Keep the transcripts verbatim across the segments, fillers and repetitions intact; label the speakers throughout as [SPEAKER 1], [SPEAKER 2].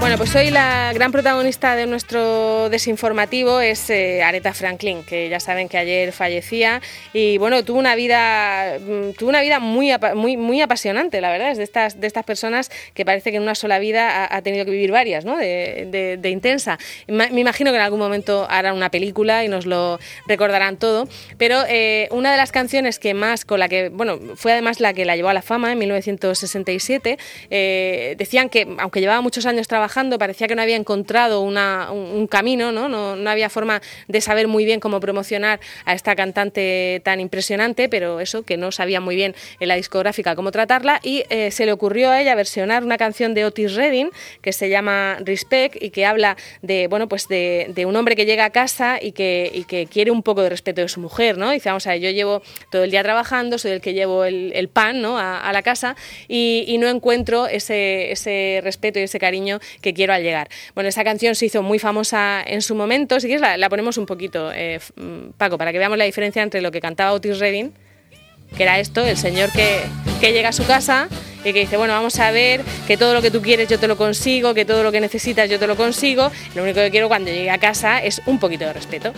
[SPEAKER 1] Bueno, pues hoy la gran protagonista de nuestro desinformativo es eh, Aretha Franklin, que ya saben que ayer fallecía y bueno, tuvo una vida tuvo una vida muy muy muy apasionante, la verdad, es de estas de estas personas que parece que en una sola vida ha, ha tenido que vivir varias, ¿no? De, de, de intensa. Me imagino que en algún momento harán una película y nos lo recordarán todo, pero eh, una de las canciones que más con la que, bueno, fue además la que la llevó a la fama en mil novecientos sesenta y siete, eh, decían que aunque llevaba muchos años trabajando, parecía que no había encontrado una, un, un camino, ¿no? No, no había forma de saber muy bien cómo promocionar a esta cantante tan impresionante, pero eso, que no sabía muy bien en la discográfica cómo tratarla, y eh, se le ocurrió a ella versionar una canción de Otis Redding que se llama Respect y que habla de, bueno, pues de, de un hombre que llega a casa y que, y que quiere un poco de respeto de su mujer, ¿no? Dice, vamos a ver, yo llevo todo el día trabajando, soy el que llevo el, el pan, ¿no? a, a la casa y, y no encuentro ese, ese respeto y ese cariño que quiero al llegar. Bueno, esa canción se hizo muy famosa en su momento. Si quieres la, la ponemos un poquito, eh, Paco, para que veamos la diferencia entre lo que cantaba Otis Redding, que era esto, el señor que, que llega a su casa y que dice, bueno, vamos a ver, que todo lo que tú quieres yo te lo consigo, que todo lo que necesitas yo te lo consigo, lo único que quiero cuando llegue a casa es un poquito de respeto.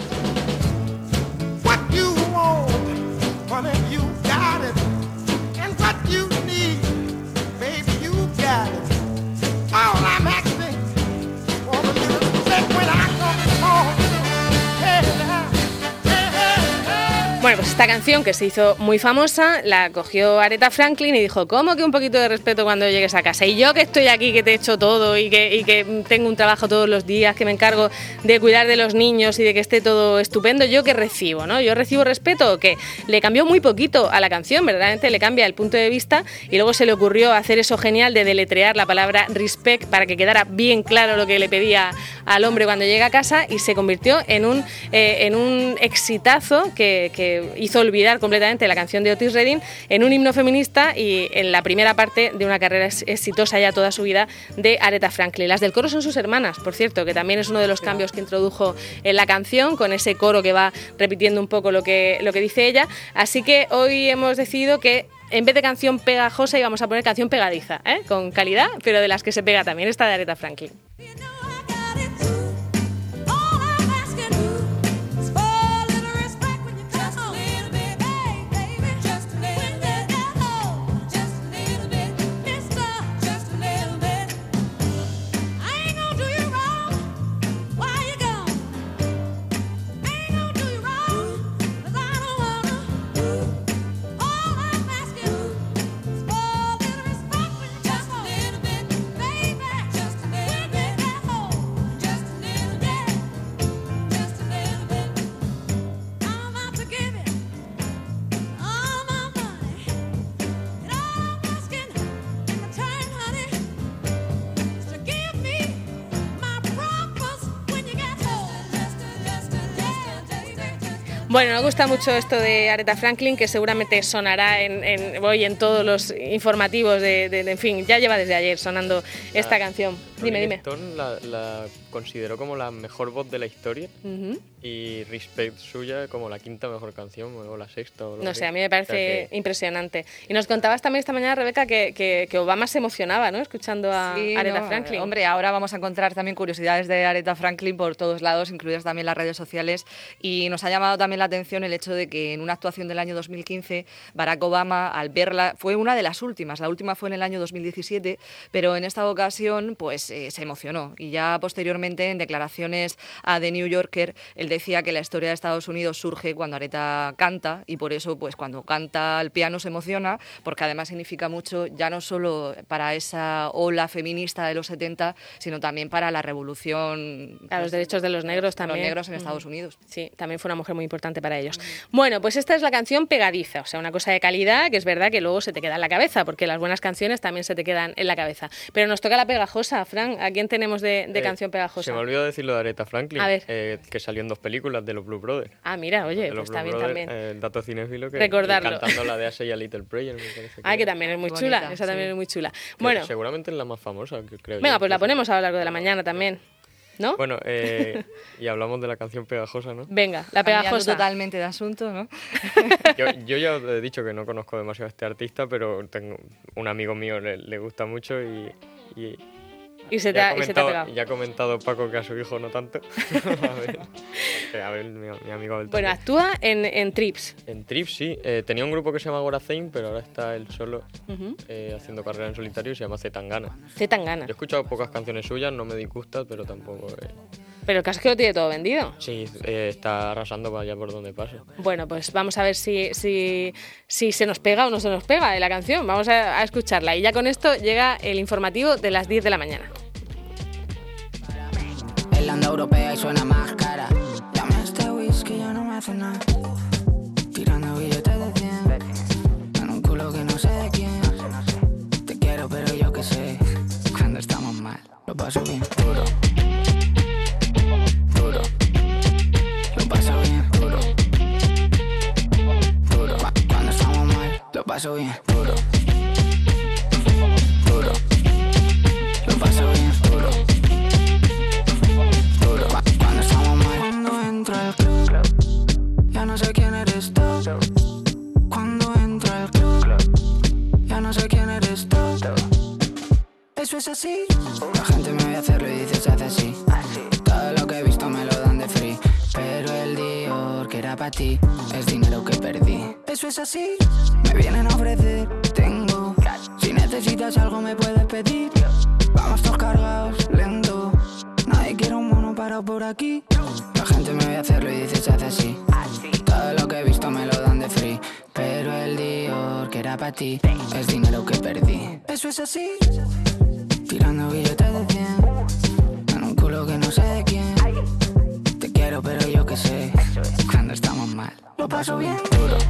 [SPEAKER 1] What you want, honey, you got it. And what you need, baby, you got it. All I'm asking for a little respect when I come home. Hey, hey, hey, hey. Bueno, pues esta canción que se hizo muy famosa la cogió Aretha Franklin y dijo, ¿cómo que un poquito de respeto cuando llegues a casa? Y yo que estoy aquí, que te he hecho todo y que, y que tengo un trabajo todos los días, que me encargo de cuidar de los niños y de que esté todo estupendo, ¿yo qué recibo, no? ¿Yo recibo respeto? Que le cambió muy poquito a la canción, verdaderamente le cambia el punto de vista y luego se le ocurrió hacer eso genial de deletrear la palabra respect para que quedara bien claro lo que le pedía al hombre cuando llega a casa y se convirtió en un, eh, en un exitazo que, que hizo olvidar completamente la canción de Otis Redding en un himno feminista y en la primera parte de una carrera exitosa ya toda su vida de Aretha Franklin. Las del coro son sus hermanas, por cierto, que también es uno de los cambios que introdujo en la canción, con ese coro que va repitiendo un poco lo que, lo que dice ella. Así que hoy hemos decidido que en vez de canción pegajosa íbamos a poner canción pegadiza, ¿eh? Con calidad, pero de las que se pega también esta de Aretha Franklin. Bueno, nos gusta mucho esto de Aretha Franklin, que seguramente sonará en, en, hoy en todos los informativos, de, de, de, en fin, ya lleva desde ayer sonando esta ah, canción. Dime, dime.
[SPEAKER 2] Stone la, la consideró como la mejor voz de la historia uh-huh. y Respect suya como la quinta mejor canción o la sexta. O
[SPEAKER 1] no sé, a mí me parece o sea que... impresionante. Y nos contabas también esta mañana, Rebeca, que, que, que Obama se emocionaba, ¿no?, escuchando a sí, Aretha no, Franklin.
[SPEAKER 3] Hombre, ahora vamos a encontrar también curiosidades de Aretha Franklin por todos lados, incluidas también las redes sociales, y nos ha llamado también la atención el hecho de que en una actuación del año dos mil quince Barack Obama, al verla, fue una de las últimas, la última fue en el año dos mil diecisiete, pero en esta ocasión pues eh, se emocionó, y ya posteriormente en declaraciones a The New Yorker él decía que la historia de Estados Unidos surge cuando Aretha canta, y por eso pues cuando canta al piano se emociona, porque además significa mucho ya no solo para esa ola feminista de los setenta, sino también para la revolución,
[SPEAKER 1] a pues, los derechos de los negros también,
[SPEAKER 3] los negros en Estados Unidos.
[SPEAKER 1] Sí, también fue una mujer muy importante para ellos. Bueno, pues esta es la canción pegadiza, o sea, una cosa de calidad que es verdad que luego se te queda en la cabeza, porque las buenas canciones también se te quedan en la cabeza. Pero nos toca la pegajosa, Fran. ¿A quién tenemos de, de eh, canción pegajosa?
[SPEAKER 2] Se me olvidó decirlo de Aretha Franklin,
[SPEAKER 1] a ver.
[SPEAKER 2] Eh, que salió en dos películas de los Blues Brothers.
[SPEAKER 1] Ah, mira, oye, pues está bien también.
[SPEAKER 2] Eh, dato cinéfilo que
[SPEAKER 1] recordarlo.
[SPEAKER 2] Cantando la de A Say a Little Prayer, me parece. Que
[SPEAKER 1] ah, que también es muy
[SPEAKER 3] bonita,
[SPEAKER 1] chula, esa
[SPEAKER 3] sí.
[SPEAKER 1] también es muy chula.
[SPEAKER 2] Que
[SPEAKER 1] bueno,
[SPEAKER 2] seguramente es la más famosa, creo.
[SPEAKER 1] Venga,
[SPEAKER 2] yo,
[SPEAKER 1] pues la ponemos a lo largo de la mañana también. ¿No?
[SPEAKER 2] Bueno, eh, y hablamos de la canción pegajosa, ¿no?
[SPEAKER 1] Venga, la pegajosa.
[SPEAKER 3] Totalmente de asunto, ¿no?
[SPEAKER 2] yo, yo ya os he dicho que no conozco demasiado a este artista, pero tengo un amigo mío le, le gusta mucho y, y
[SPEAKER 1] Y se te,
[SPEAKER 2] ya,
[SPEAKER 1] ha,
[SPEAKER 2] ha
[SPEAKER 1] y se te ha pegado.
[SPEAKER 2] ya ha comentado Paco que a su hijo no tanto. a ver, a ver mi, mi amigo Abel.
[SPEAKER 1] Bueno, actúa en, en Trips.
[SPEAKER 2] En Trips, sí. Eh, tenía un grupo que se llama Gorazain, pero ahora está él solo
[SPEAKER 1] Uh-huh.
[SPEAKER 2] eh, haciendo carrera en solitario y se llama Zetangana.
[SPEAKER 1] Zetangana.
[SPEAKER 2] Yo he escuchado pocas canciones suyas, no me disgustan, pero tampoco... Eh...
[SPEAKER 1] Pero el caso es que lo tiene todo vendido.
[SPEAKER 2] Sí, eh, está arrasando para allá por donde pase.
[SPEAKER 1] Bueno, pues vamos a ver si, si, si se nos pega o no se nos pega en la canción. Vamos a, a escucharla. Y ya con esto llega el informativo de las diez de la mañana.
[SPEAKER 4] El landa europea y suena más cara. Llame a este whisky, ya no me hace nada. Tirando billetes de cien en un culo que no sé de quién. Te quiero, pero yo que sé. Cuando estamos mal, lo paso bien duro. Duro. Lo paso bien duro. Duro. Cuando estamos mal, lo paso bien duro. Duro. Lo paso bien duro. Duro. Cuando estamos mal. Cuando entro al club, ya no sé quién eres tú. Cuando entro al club, ya no sé quién eres tú. Eso es así. La gente me ve hacerlo y dice se hace así. Todo lo que he visto me lo dan de free. Pero el Dior que era para ti es dinero que perdí. Eso es así. Me vienen a ofrecer, tengo. Si necesitas algo me puedes pedir. Vamos todos cargados, lento. Nadie quiere un mono parado por aquí. La gente me ve hacerlo y dice se hace así. Todo lo que he visto me lo dan de free. Pero el Dior que era para ti es dinero que perdí. Eso es así. Tirando billetes de cien en un culo que no sé de quién. Te quiero pero yo que sé. Cuando estamos mal, lo paso bien duro.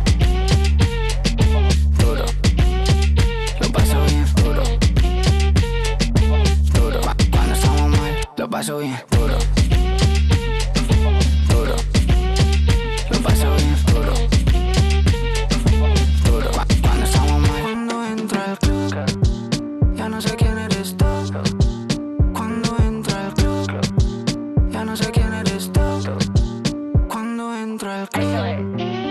[SPEAKER 4] Duro. Lo paso bien duro. Duro. Cuando estamos mal, lo paso bien duro. Duro. Lo paso bien duro. Duro. Cuando estamos mal. Cuando entro al club, ya no sé quién eres tú. Cuando entro al club, ya no sé quién eres tú. Cuando entro al club.